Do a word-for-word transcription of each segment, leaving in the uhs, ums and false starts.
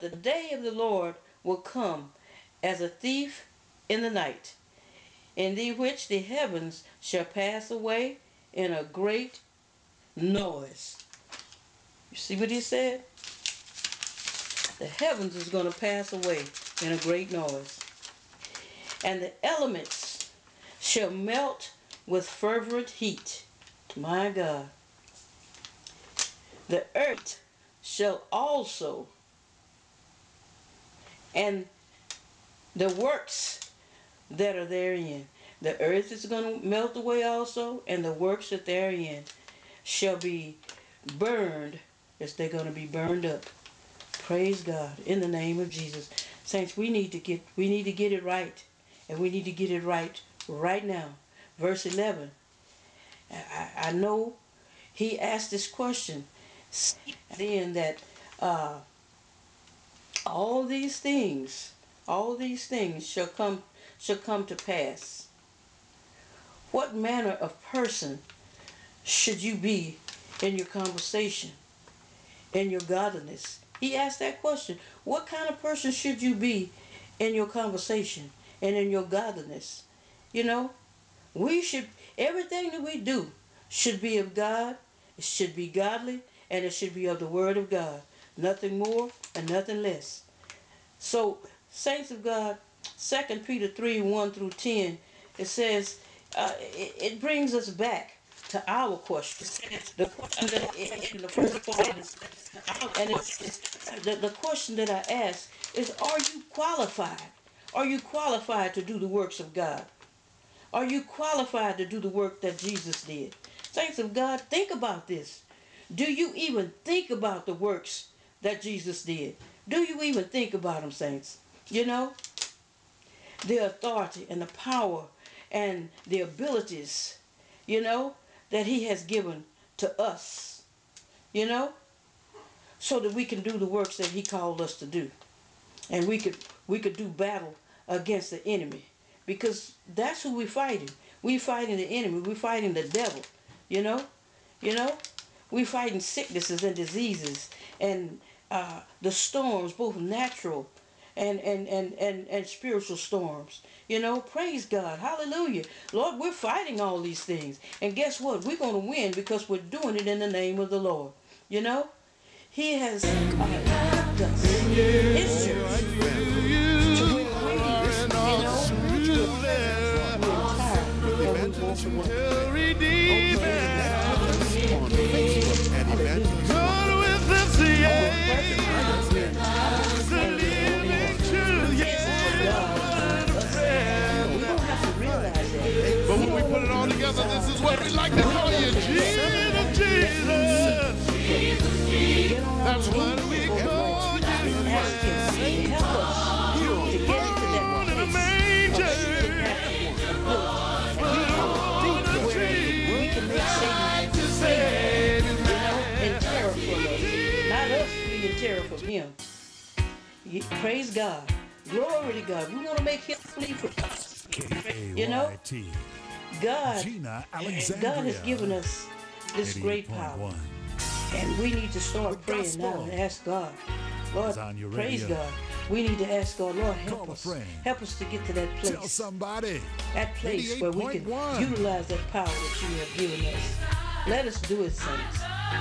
The day of the Lord will come as a thief in the night, in the which the heavens shall pass away in a great noise. You see what he said? The heavens is going to pass away in a great noise. And the elements shall melt with fervent heat. My God. The earth shall also, and the works that are therein. The earth is going to melt away also, and the works that therein shall be burned, as they're going to be burned up. Praise God in the name of Jesus. Saints, we need to get we need to get it right, and we need to get it right right now. Verse eleven. I, I know he asked this question, then that uh, all these things, all these things shall come shall come to pass. What manner of person should you be in your conversation, in your godliness? He asked that question. What kind of person should you be in your conversation and in your godliness? You know, we should, everything that we do should be of God, it should be godly, and it should be of the Word of God. Nothing more and nothing less. So, saints of God, Second Peter three, one through ten, it says, uh, it, it brings us back to our question. The question that in the first part is, and it's, it's the, the question that I ask is, are you qualified? Are you qualified to do the works of God? Are you qualified to do the work that Jesus did? Saints of God, think about this. Do you even think about the works that Jesus did? Do you even think about them, saints? You know, the authority and the power and the abilities, you know, that he has given to us, you know, so that we can do the works that he called us to do. And we could we could do battle against the enemy, because that's who we're fighting. We're fighting the enemy. We're fighting the devil, you know, you know. We're fighting sicknesses and diseases and uh, the storms, both natural and, and, and, and, and spiritual storms. You know, praise God. Hallelujah. Lord, we're fighting all these things. And guess what? We're going to win because we're doing it in the name of the Lord. You know, he has uh, equipped us, his church, to win ways, you know, to the entire and we want to win. God with us, yeah. The living truth, yeah. We don't have to realize that. But when we put it all together, this is what we like to call you, Jesus, Jesus. That's what we call you. Ask him, help us to get into that place of where we can make Satan, you know, in terror from us. Not us being in terror from him. Praise God. Glory to God. We want to make him flee from us. You know, God, God has given us this great power. And we need to start praying now and ask God. Lord, praise God. We need to ask God, Lord, help us. Help us to get to that place. Tell somebody. That place where we can utilize that power that you have given us. Let us do it, saints.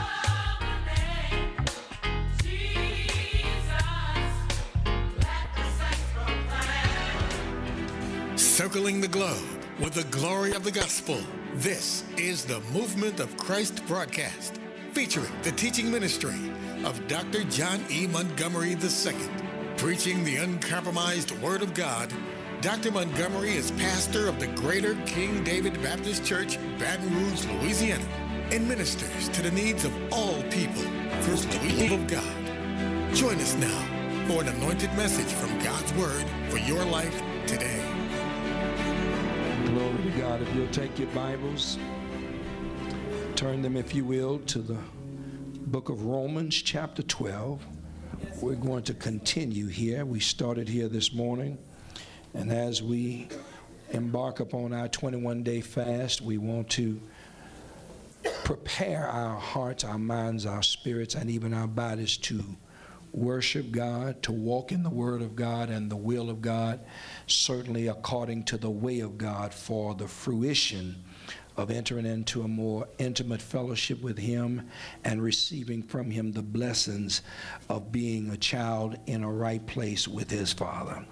Circling the globe with the glory of the gospel. This is the Movement of Christ broadcast, featuring the teaching ministry of Doctor John E. Montgomery the Second. Preaching the uncompromised Word of God, Doctor Montgomery is pastor of the Greater King David Baptist Church, Baton Rouge, Louisiana, and ministers to the needs of all people through the will of God. Join us now for an anointed message from God's Word for your life today. Glory to God. If you'll take your Bibles, turn them, if you will, to the book of Romans, chapter twelve. We're going to continue here. We started here this morning, and as we embark upon our twenty-one day fast, we want to prepare our hearts, our minds, our spirits, and even our bodies to worship God, to walk in the Word of God and the will of God, certainly according to the way of God, for the fruition of entering into a more intimate fellowship with Him and receiving from Him the blessings of being a child in a right place with His Father.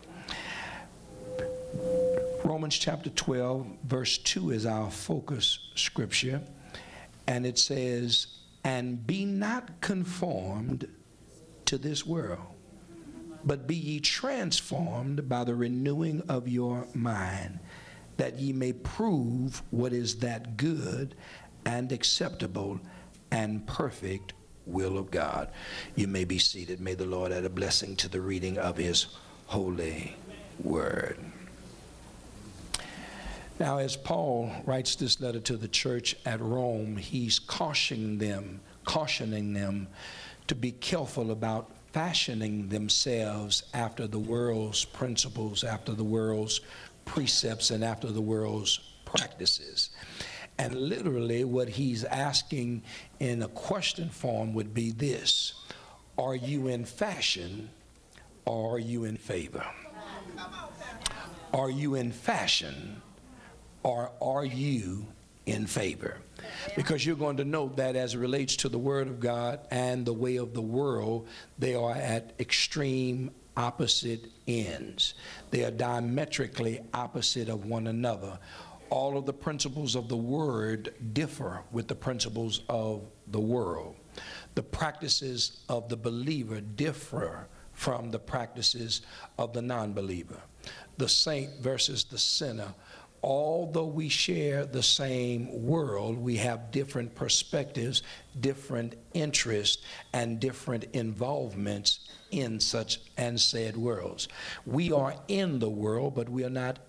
Romans chapter twelve, verse two is our focus scripture, and it says, "And be not conformed to this world, but be ye transformed by the renewing of your mind, that ye may prove what is that good and acceptable and perfect will of God." You may be seated. May the Lord add a blessing to the reading of His holy word. Now, as Paul writes this letter to the church at Rome, he's cautioning them, cautioning them to be careful about fashioning themselves after the world's principles, after the world's precepts, and after the world's practices. And literally what he's asking in a question form would be this: are you in fashion, or are you in favor? Are you in fashion, or are you in favor? Because you're going to note that as it relates to the Word of God and the way of the world, they are at extreme opposite ends. They are diametrically opposite of one another. All of the principles of the Word differ with the principles of the world. The practices of the believer differ from the practices of the non-believer. The saint versus the sinner. Although we share the same world, we have different perspectives, different interests, and different involvements in such and said worlds. We are in the world, but we are not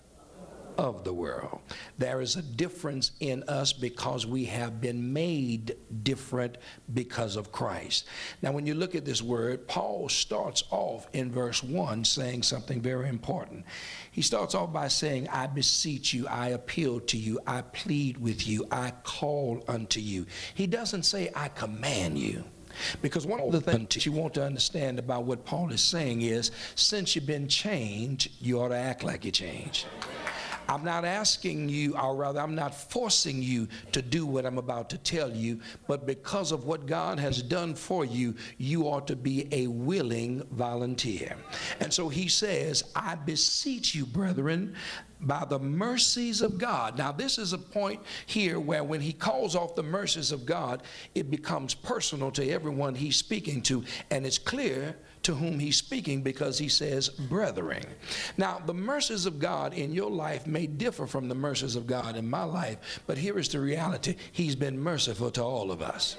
of the world. There is a difference in us because we have been made different because of Christ. Now, when you look at this word, Paul starts off in verse one saying something very important. He starts off by saying, "I beseech you, I appeal to you, I plead with you, I call unto you." He doesn't say, "I command you." Because one of the things you want to understand about what Paul is saying is, since you've been changed, you ought to act like you changed. I'm not asking you, or rather I'm not forcing you to do what I'm about to tell you, but because of what God has done for you, you ought to be a willing volunteer. And so he says, "I beseech you, brethren, by the mercies of God." Now, this is a point here where when he calls off the mercies of God, it becomes personal to everyone he's speaking to, and it's clear to whom he's speaking because he says, brethren. Now, the mercies of God in your life may differ from the mercies of God in my life, but here is the reality. He's been merciful to all of us.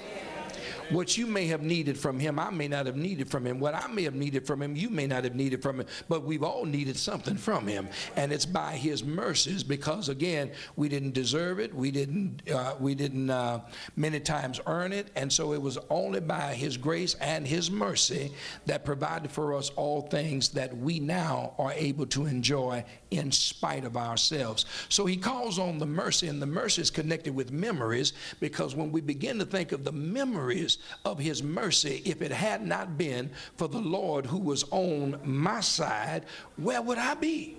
What you may have needed from him, I may not have needed from him. What I may have needed from him, you may not have needed from him. But we've all needed something from him. And it's by his mercies, because, again, we didn't deserve it. We didn't, uh, we didn't uh, many times earn it. And so it was only by his grace and his mercy that provided for us all things that we now are able to enjoy in spite of ourselves. So he calls on the mercy, and the mercy is connected with memories, because when we begin to think of the memories of his mercy, if it had not been for the Lord who was on my side, where would I be?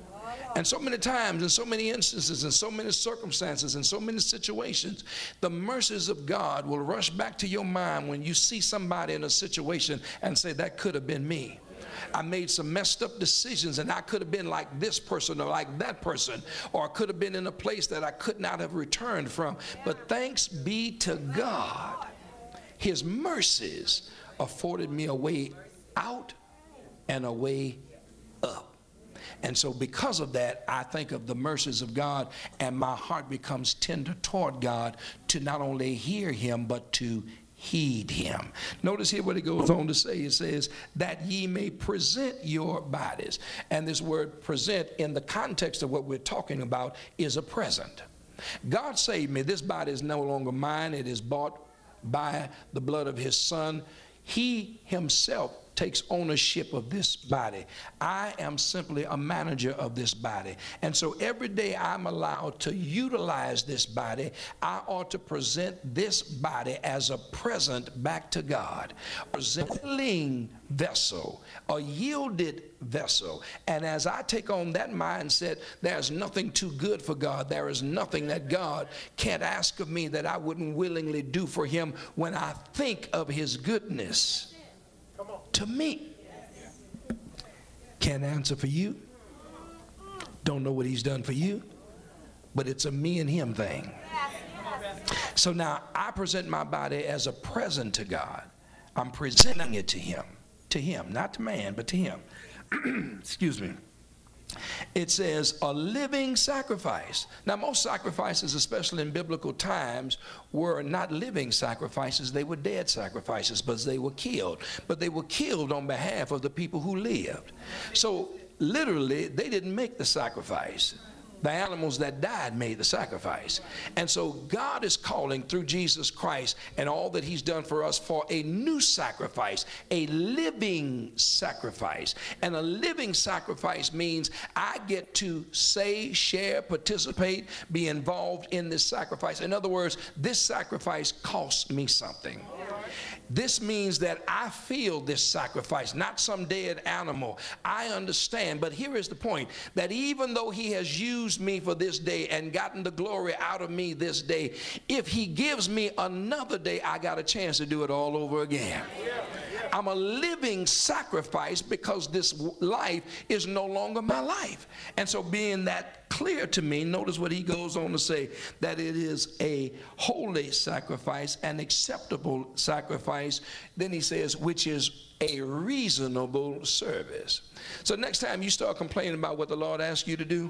And so many times, in so many instances, in so many circumstances, in so many situations, the mercies of God will rush back to your mind when you see somebody in a situation and say, that could have been me. I made some messed up decisions, and I could have been like this person or like that person, or I could have been in a place that I could not have returned from. But thanks be to God, his mercies afforded me a way out and a way up. And so because of that, I think of the mercies of God, and my heart becomes tender toward God to not only hear him, but to heed him. Notice here what it goes on to say. It says, that ye may present your bodies. And this word present, in the context of what we're talking about, is a present. God saved me. This body is no longer mine. It is bought by the blood of his son. He himself takes ownership of this body. I am simply a manager of this body. And so every day I'm allowed to utilize this body, I ought to present this body as a present back to God. A willing vessel, a yielded vessel. And as I take on that mindset, there's nothing too good for God. There is nothing that God can't ask of me that I wouldn't willingly do for him when I think of his goodness to me. Can't answer for you. Don't know what he's done for you. But it's a me and him thing. So now I present my body as a present to God. I'm presenting it to him. To him, not to man, but to him. Excuse me. It says a living sacrifice. Now most sacrifices, especially in biblical times, were not living sacrifices. They were dead sacrifices, but they were killed. But they were killed on behalf of the people who lived. So literally, they didn't make the sacrifice. The animals that died made the sacrifice. And so God is calling through Jesus Christ and all that he's done for us for a new sacrifice, a living sacrifice. And a living sacrifice means I get to say, share, participate, be involved in this sacrifice. In other words, this sacrifice costs me something. This means that I feel this sacrifice, not some dead animal. I understand, but here is the point, that even though he has used me for this day and gotten the glory out of me this day, if he gives me another day, I got a chance to do it all over again. I'm a living sacrifice because this life is no longer my life. And so being that clear to me, notice what he goes on to say, that it is a holy sacrifice, an acceptable sacrifice. Then he says, which is a reasonable service. So next time you start complaining about what the Lord asks you to do,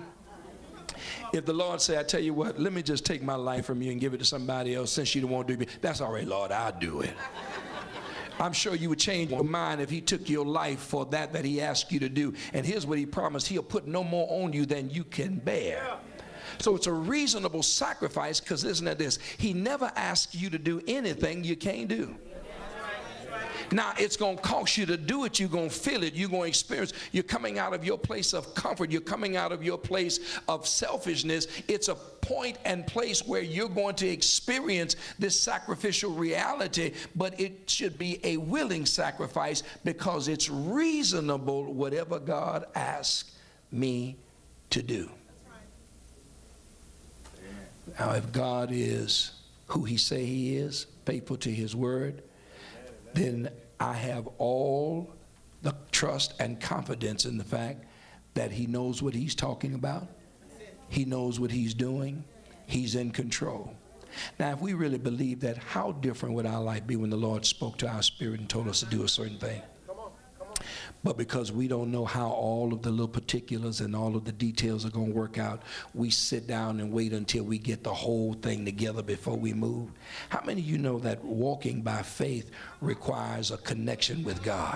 if the Lord say, I tell you what, let me just take my life from you and give it to somebody else since you don't want to do it, that's all right, Lord, I'll do it. I'm sure you would change your mind if he took your life for that that he asked you to do. And here's what he promised. He'll put no more on you than you can bear. So it's a reasonable sacrifice, because listen to this. He never asks you to do anything you can't do. Now, it's going to cost you to do it. You're going to feel it. You're going to experience. You're coming out of your place of comfort. You're coming out of your place of selfishness. It's a point and place where you're going to experience this sacrificial reality, but it should be a willing sacrifice because it's reasonable, whatever God asks me to do. Now, if God is who he say he is, faithful to his word, then I have all the trust and confidence in the fact that he knows what he's talking about. He knows what he's doing. He's in control. Now, if we really believe that, how different would our life be when the Lord spoke to our spirit and told us to do a certain thing? But because we don't know how all of the little particulars and all of the details are going to work out, we sit down and wait until we get the whole thing together before we move. How many of you know that walking by faith requires a connection with God?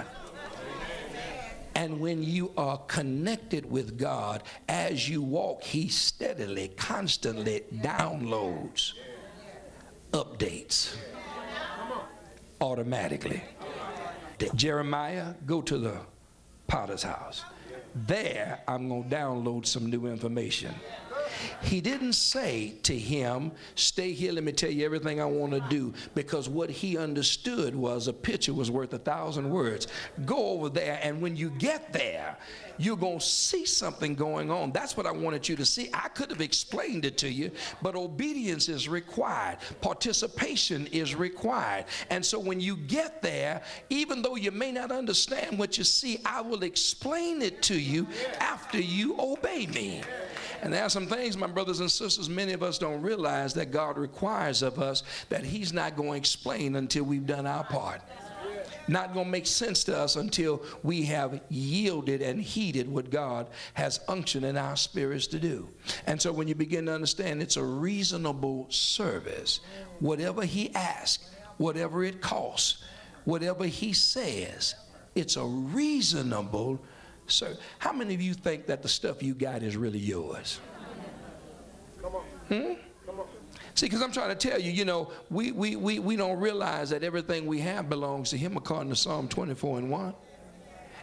And when you are connected with God, as you walk, he steadily, constantly downloads, updates automatically. Jeremiah, go to the potter's house. There, I'm going to download some new information. He didn't say to him, stay here, let me tell you everything I want to do, because what he understood was a picture was worth a thousand words. Go over there, and when you get there, you're going to see something going on. That's what I wanted you to see. I could have explained it to you, but obedience is required. Participation is required. And so when you get there, even though you may not understand what you see, I will explain it to you after you obey me. And there are some things, my brothers and sisters, many of us don't realize that God requires of us that he's not going to explain until we've done our part. Not going to make sense to us until we have yielded and heeded what God has unctioned in our spirits to do. And so when you begin to understand it's a reasonable service, whatever he asks, whatever it costs, whatever he says, it's a reasonable service. How many of you think that the stuff you got is really yours? Come on. Hmm? See, because I'm trying to tell you, you know, we, we, we, we don't realize that everything we have belongs to him according to Psalm twenty-four and one.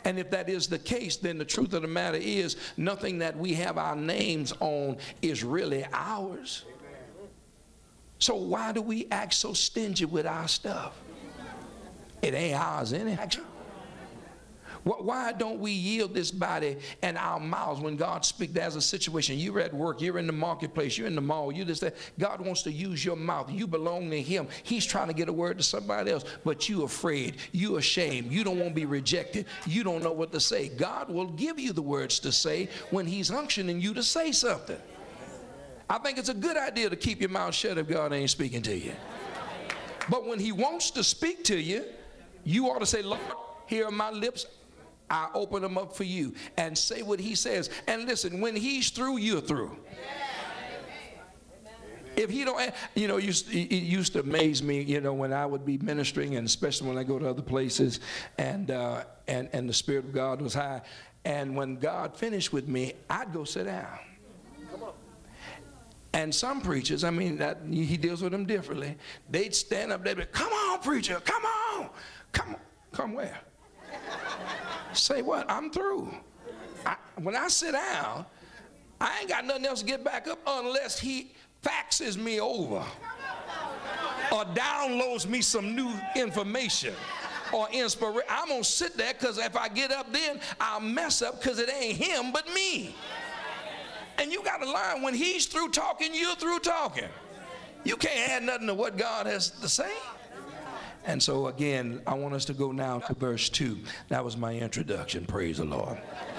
And if that is the case, then the truth of the matter is nothing that we have our names on is really ours. So why do we act so stingy with our stuff? It ain't ours anyhow. Why don't we yield this body and our mouths when God speaks? There's a situation. You're at work. You're in the marketplace. You're in the mall. You just that. God wants to use your mouth. You belong to him. He's trying to get a word to somebody else, but you're afraid. You're ashamed. You don't want to be rejected. You don't know what to say. God will give you the words to say when he's unctioning you to say something. I think it's a good idea to keep your mouth shut if God ain't speaking to you. But when he wants to speak to you, you ought to say, Lord, here are my lips. I open them up for you, and say what he says. And listen, when he's through, you're through. If he don't, you know, it used to amaze me, you know, when I would be ministering, and especially when I go to other places, and uh, and and the Spirit of God was high, and when God finished with me, I'd go sit down. And some preachers, I mean, that, he deals with them differently. They'd stand up, they'd be, come on, preacher, come on, come on, come where? Say what? I'm through. I, when I sit down, I ain't got nothing else to get back up unless he faxes me over or downloads me some new information or inspiration. I'm going to sit there because if I get up then, I'll mess up because it ain't him but me. And you got to learn when he's through talking, you're through talking. You can't add nothing to what God has to say. And so again, I want us to go now to verse two. That was my introduction. Praise the Lord.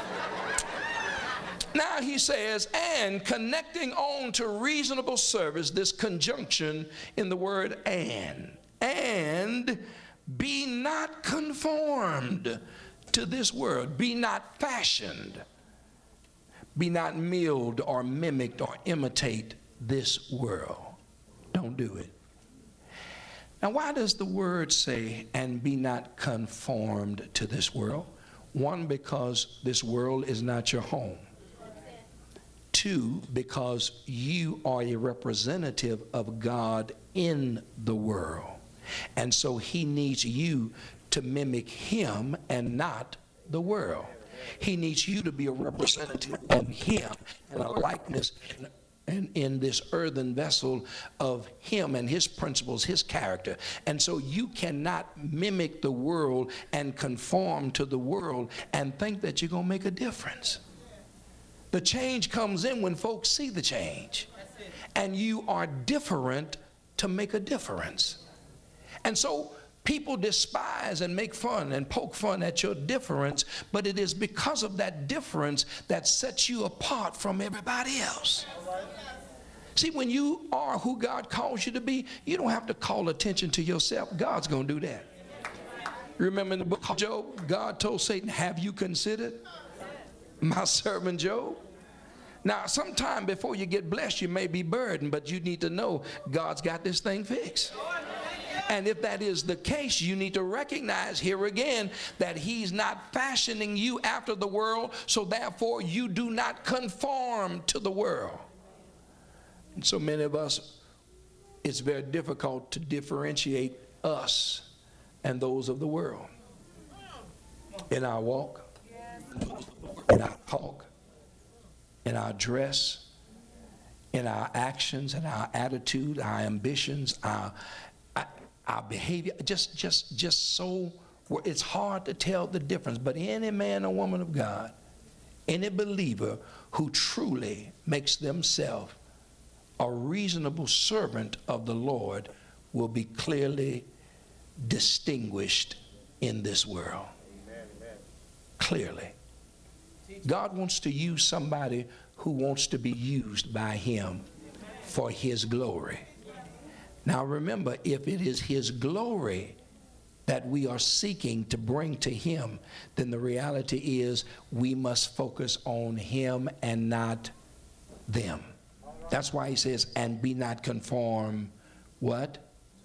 Now he says, and connecting on to reasonable service, this conjunction in the word and, and be not conformed to this world, be not fashioned, be not milled or mimicked or imitate this world. Don't do it. Now, why does the word say, and be not conformed to this world? One, because this world is not your home. Two, because you are a representative of God in the world. And so he needs you to mimic him and not the world. He needs you to be a representative of him and a likeness and And in this earthen vessel of him and his principles, his character. And so you cannot mimic the world and conform to the world and think that you're going to make a difference. The change comes in when folks see the change. And you are different to make a difference. And so people despise and make fun and poke fun at your difference, but it is because of that difference that sets you apart from everybody else. See, when you are who God calls you to be, you don't have to call attention to yourself. God's going to do that. Remember in the book of Job, God told Satan, have you considered my servant Job? Now, sometime before you get blessed, you may be burdened, but you need to know God's got this thing fixed. And if that is the case, you need to recognize here again that he's not fashioning you after the world, so therefore you do not conform to the world. And so many of us, it's very difficult to differentiate us and those of the world in our walk, in our talk, in our dress, in our actions, in our attitude, our ambitions, our our behavior, just just just so it's hard to tell the difference. But any man or woman of God, any believer who truly makes themselves a reasonable servant of the Lord will be clearly distinguished in this world. Amen, amen. Clearly. God wants to use somebody who wants to be used by him for his glory. Now remember, if it is his glory that we are seeking to bring to him, then the reality is we must focus on him and not them. That's why he says, and be not conformed, what?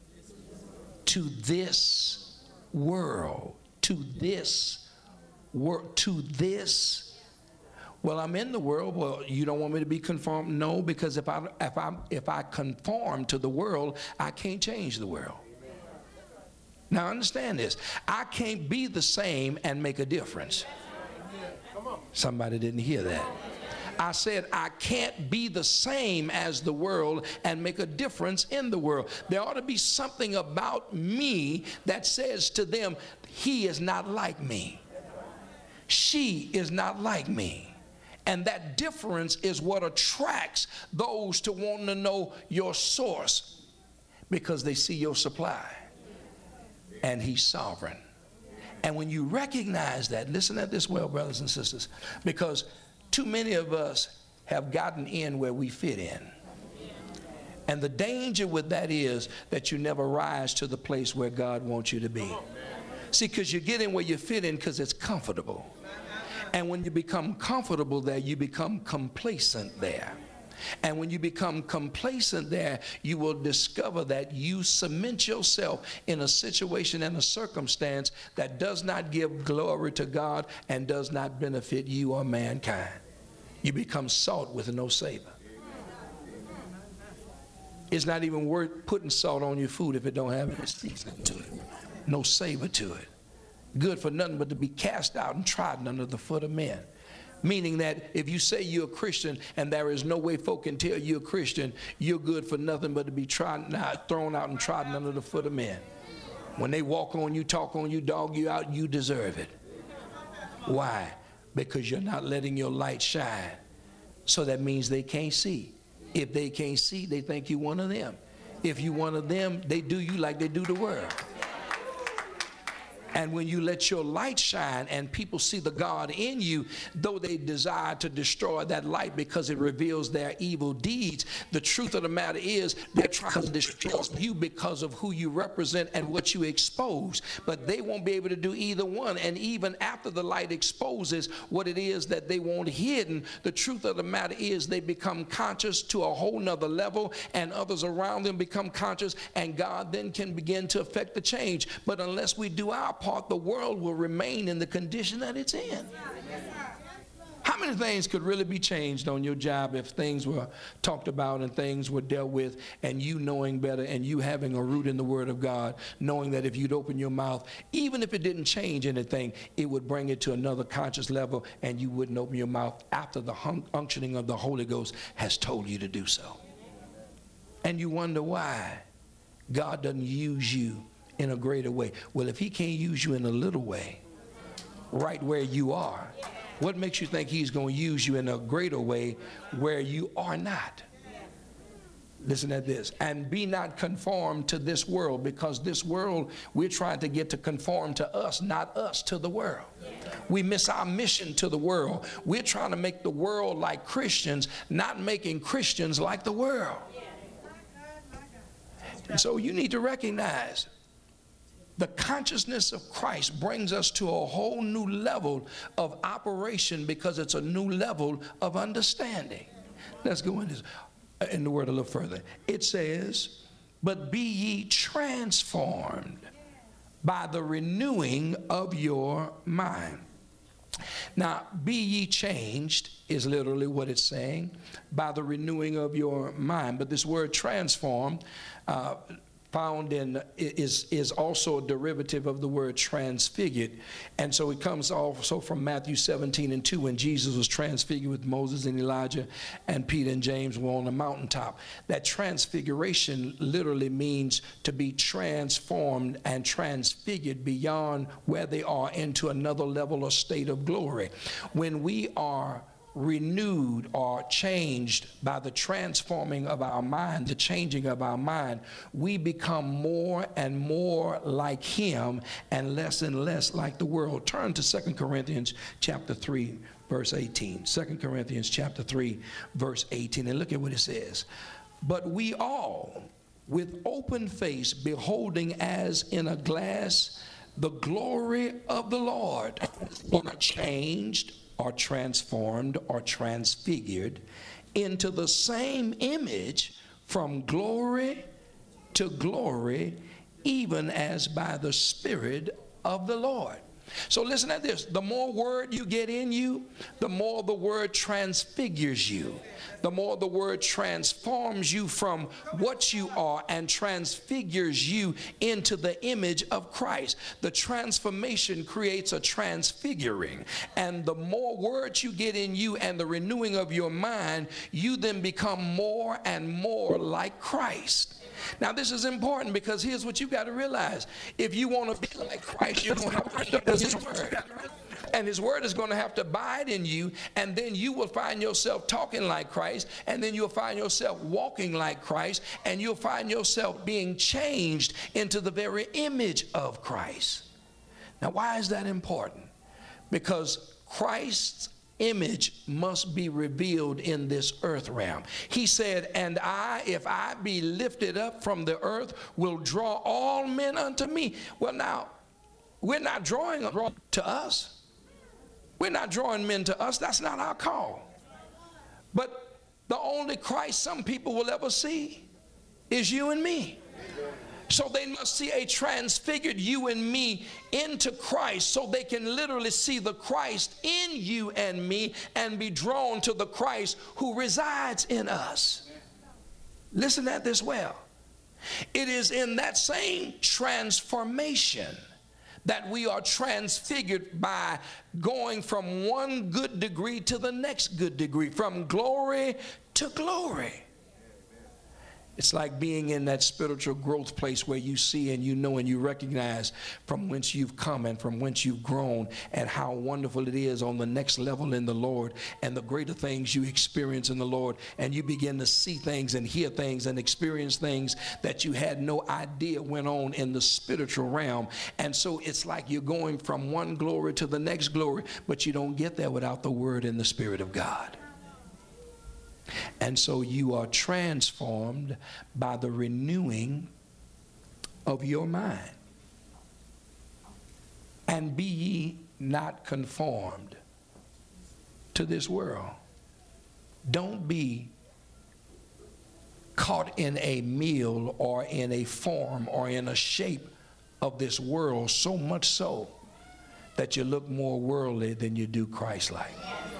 To this world, to this world, to this. Well, I'm in the world. Well, you don't want me to be conformed? No, because if I if I if I conform to the world, I can't change the world. Now understand this. I can't be the same and make a difference. Somebody didn't hear that. I said I can't be the same as the world and make a difference in the world. There ought to be something about me that says to them, he is not like me. She is not like me. And that difference is what attracts those to wanting to know your source, because they see your supply. And he's sovereign. And when you recognize that, listen at this well, brothers and sisters, because too many of us have gotten in where we fit in. And the danger with that is that you never rise to the place where God wants you to be. See, because you get in where you fit in because it's comfortable. And when you become comfortable there, you become complacent there. And when you become complacent there, you will discover that you cement yourself in a situation and a circumstance that does not give glory to God and does not benefit you or mankind. You become salt with no savor. It's not even worth putting salt on your food if it don't have any seasoning to it, no savor to it. Good for nothing but to be cast out and trodden under the foot of men. Meaning that if you say you're a Christian and there is no way folk can tell you're a Christian, you're good for nothing but to be trodden out, thrown out and trodden under the foot of men. When they walk on you, talk on you, dog you out, you deserve it. Why? Because you're not letting your light shine. So that means they can't see. If they can't see, they think you're one of them. If you're one of them, they do you like they do the world. And when you let your light shine and people see the God in you, though they desire to destroy that light because it reveals their evil deeds, the truth of the matter is they're trying to destroy you because of who you represent and what you expose. But they won't be able to do either one. And even after the light exposes what it is that they want hidden, the truth of the matter is they become conscious to a whole nother level, and others around them become conscious, and God then can begin to affect the change. But unless we do our part, the world will remain in the condition that it's in. How many things could really be changed on your job if things were talked about and things were dealt with, and you knowing better and you having a root in the Word of God, knowing that if you'd open your mouth, even if it didn't change anything, it would bring it to another conscious level, and you wouldn't open your mouth after the unctioning of the Holy Ghost has told you to do so. And you wonder why God doesn't use you in a greater way. Well, if he can't use you in a little way, right where you are, what makes you think he's going to use you in a greater way where you are not? Listen at this. And be not conformed to this world, because this world, we're trying to get to conform to us, not us to the world. We miss our mission to the world. We're trying to make the world like Christians, not making Christians like the world. And so you need to recognize the consciousness of Christ brings us to a whole new level of operation, because it's a new level of understanding. Let's go in, this, in the word a little further. It says, but be ye transformed by the renewing of your mind. Now, be ye changed is literally what it's saying, by the renewing of your mind. But this word transform, uh, found in is is also a derivative of the word transfigured, and so it comes also from Matthew seventeen and two, when Jesus was transfigured with Moses and Elijah, and Peter and James were on the mountaintop. That transfiguration literally means to be transformed and transfigured beyond where they are into another level or state of glory. When we are renewed or changed by the transforming of our mind, the changing of our mind, we become more and more like him and less and less like the world. Turn to Second Corinthians chapter three, verse eighteen. Second Corinthians chapter three, verse eighteen, and look at what it says. But we all, with open face, beholding as in a glass the glory of the Lord, are changed or transformed or transfigured into the same image from glory to glory, even as by the Spirit of the Lord. So listen at this. The more word you get in you, the more the word transfigures you. The more the word transforms you from what you are and transfigures you into the image of Christ. The transformation creates a transfiguring. And the more words you get in you and the renewing of your mind, you then become more and more like Christ. Now this is important, because here's what you've got to realize. If you want to be like Christ, you're going to have to do his word. And his word is going to have to abide in you, and then you will find yourself talking like Christ, and then you'll find yourself walking like Christ, and you'll find yourself being changed into the very image of Christ. Now why is that important? Because Christ's image must be revealed in this earth realm. He said, and I, if I be lifted up from the earth, will draw all men unto me. Well, now, we're not drawing to us. We're not drawing men to us. That's not our call. But the only Christ some people will ever see is you and me. So they must see a transfigured you and me into Christ, so they can literally see the Christ in you and me and be drawn to the Christ who resides in us. Listen at this well. It is in that same transformation that we are transfigured by going from one good degree to the next good degree, from glory to glory. It's like being in that spiritual growth place where you see and you know and you recognize from whence you've come and from whence you've grown, and how wonderful it is on the next level in the Lord, and the greater things you experience in the Lord, and you begin to see things and hear things and experience things that you had no idea went on in the spiritual realm. And so it's like you're going from one glory to the next glory, but you don't get there without the Word and the Spirit of God. And so you are transformed by the renewing of your mind. And be ye not conformed to this world. Don't be caught in a meal or in a form or in a shape of this world, so much so that you look more worldly than you do Christ-like.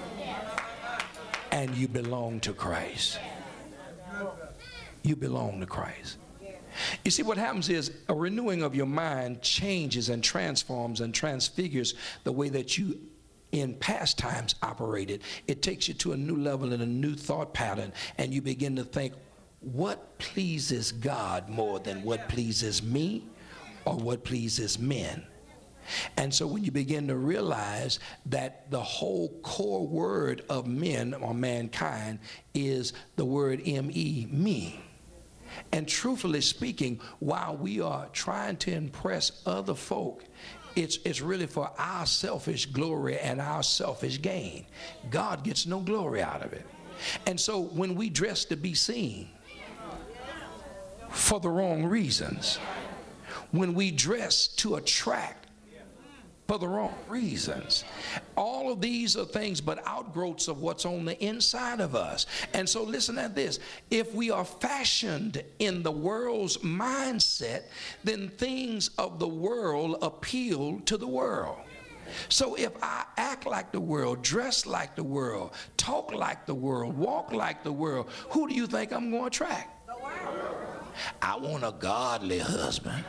And you belong to Christ. You belong to Christ. You see, what happens is a renewing of your mind changes and transforms and transfigures the way that you in past times operated. It takes you to a new level and a new thought pattern, and you begin to think, what pleases God more than what pleases me or what pleases men? And so when you begin to realize that the whole core word of men or mankind is the word M E, me. And truthfully speaking, while we are trying to impress other folk, it's, it's really for our selfish glory and our selfish gain. God gets no glory out of it. And so when we dress to be seen for the wrong reasons, when we dress to attract for the wrong reasons, all of these are things but outgrowths of what's on the inside of us. And so listen at this. If we are fashioned in the world's mindset, then things of the world appeal to the world. So if I act like the world, dress like the world, talk like the world, walk like the world, who do you think I'm going to attract? The world. I want a godly husband.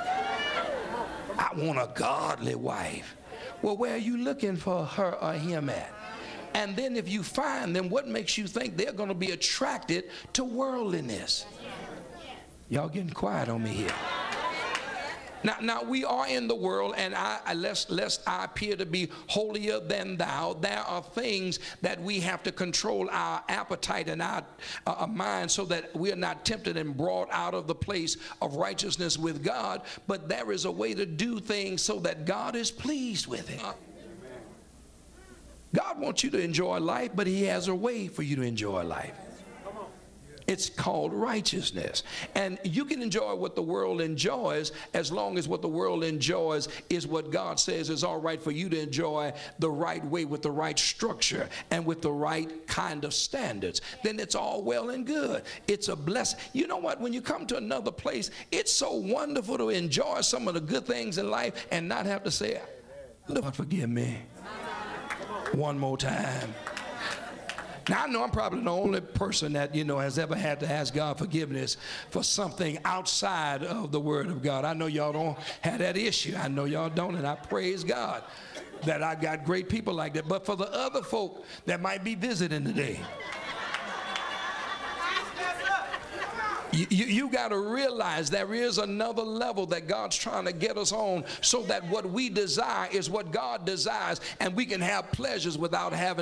I want a godly wife. Well, where are you looking for her or him at? And then if you find them, what makes you think they're going to be attracted to worldliness? Y'all getting quiet on me here. Now, now we are in the world, and I, I lest, lest I appear to be holier than thou, there are things that we have to control our appetite and our uh, mind so that we are not tempted and brought out of the place of righteousness with God. But there is a way to do things so that God is pleased with it. God wants you to enjoy life, but he has a way for you to enjoy life. It's called righteousness. And you can enjoy what the world enjoys as long as what the world enjoys is what God says is all right for you to enjoy the right way, with the right structure and with the right kind of standards. Then it's all well and good. It's a blessing. You know what? When you come to another place, it's so wonderful to enjoy some of the good things in life and not have to say, Lord, forgive me. One more time. Now, I know I'm probably the only person that, you know, has ever had to ask God forgiveness for something outside of the Word of God. I know y'all don't have that issue. I know y'all don't, and I praise God that I got great people like that. But for the other folk that might be visiting today, You, you, you got to realize there is another level that God's trying to get us on, so that what we desire is what God desires, and we can have pleasures without having